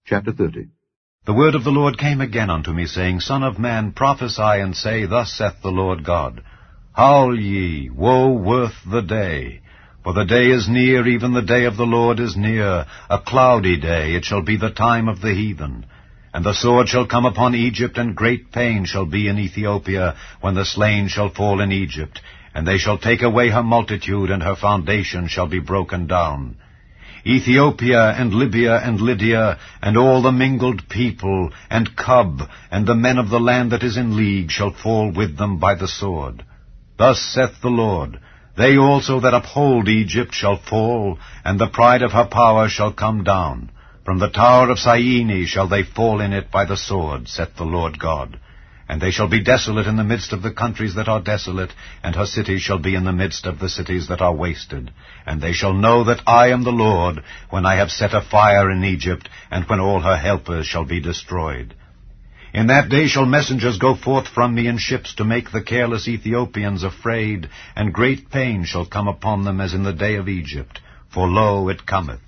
Chapter 30. The word of the Lord came again unto me, saying, Son of man, prophesy, and say, Thus saith the Lord God, Howl ye, woe worth the day! For the day is near, even the day of the Lord is near, a cloudy day, it shall be the time of the heathen. And the sword shall come upon Egypt, and great pain shall be in Ethiopia, when the slain shall fall in Egypt, and they shall take away her multitude, and her foundation shall be broken down. Ethiopia and Libya and Lydia, and all the mingled people, and Cub, and the men of the land that is in league, shall fall with them by the sword. Thus saith the Lord, They also that uphold Egypt shall fall, and the pride of her power shall come down. From the tower of Syene shall they fall in it by the sword, saith the Lord God. And they shall be desolate in the midst of the countries that are desolate, and her cities shall be in the midst of the cities that are wasted. And they shall know that I am the Lord, when I have set a fire in Egypt, and when all her helpers shall be destroyed. In that day shall messengers go forth from me in ships to make the careless Ethiopians afraid, and great pain shall come upon them as in the day of Egypt, for lo, it cometh.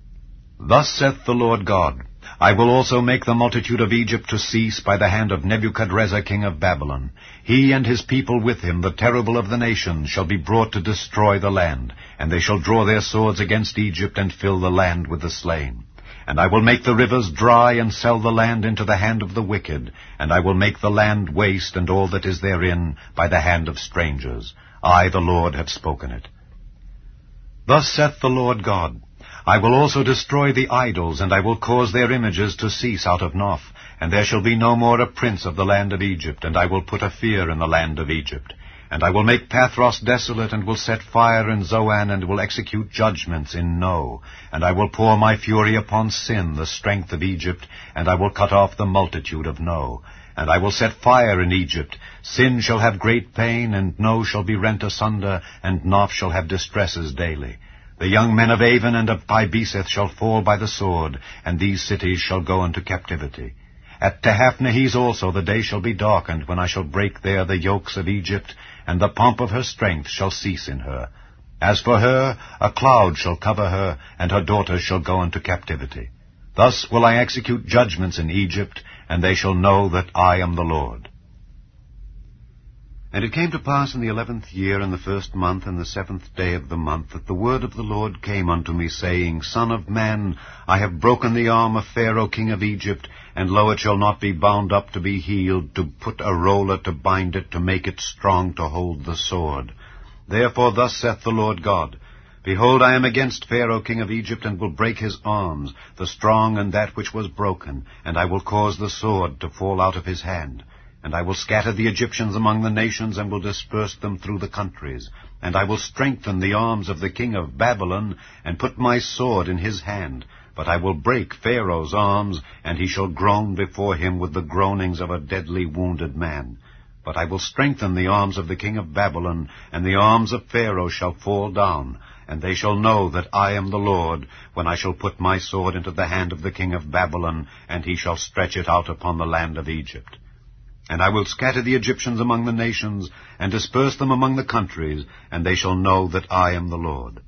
Thus saith the Lord God, I will also make the multitude of Egypt to cease by the hand of Nebuchadrezzar king of Babylon. He and his people with him, the terrible of the nations, shall be brought to destroy the land, and they shall draw their swords against Egypt, and fill the land with the slain. And I will make the rivers dry, and sell the land into the hand of the wicked, and I will make the land waste, and all that is therein, by the hand of strangers. I, the Lord, have spoken it. Thus saith the Lord God, I will also destroy the idols, and I will cause their images to cease out of Noph, and there shall be no more a prince of the land of Egypt, and I will put a fear in the land of Egypt. And I will make Pathros desolate, and will set fire in Zoan, and will execute judgments in No. And I will pour my fury upon Sin, the strength of Egypt, and I will cut off the multitude of No. And I will set fire in Egypt. Sin shall have great pain, and No shall be rent asunder, and Noph shall have distresses daily. The young men of Avon and of Pi-beseth shall fall by the sword, and these cities shall go into captivity. At Tehaphnehes also the day shall be darkened, when I shall break there the yokes of Egypt, and the pomp of her strength shall cease in her. As for her, a cloud shall cover her, and her daughters shall go into captivity. Thus will I execute judgments in Egypt, and they shall know that I am the Lord. And it came to pass in the 11th year, in the 1st month, and the 7th day of the month, that the word of the Lord came unto me, saying, Son of man, I have broken the arm of Pharaoh king of Egypt, and lo, it shall not be bound up to be healed, to put a roller to bind it, to make it strong to hold the sword. Therefore thus saith the Lord God, Behold, I am against Pharaoh king of Egypt, and will break his arms, the strong and that which was broken, and I will cause the sword to fall out of his hand. And I will scatter the Egyptians among the nations, and will disperse them through the countries. And I will strengthen the arms of the king of Babylon, and put my sword in his hand. But I will break Pharaoh's arms, and he shall groan before him with the groanings of a deadly wounded man. But I will strengthen the arms of the king of Babylon, and the arms of Pharaoh shall fall down. And they shall know that I am the Lord, when I shall put my sword into the hand of the king of Babylon, and he shall stretch it out upon the land of Egypt. And I will scatter the Egyptians among the nations, and disperse them among the countries, and they shall know that I am the Lord.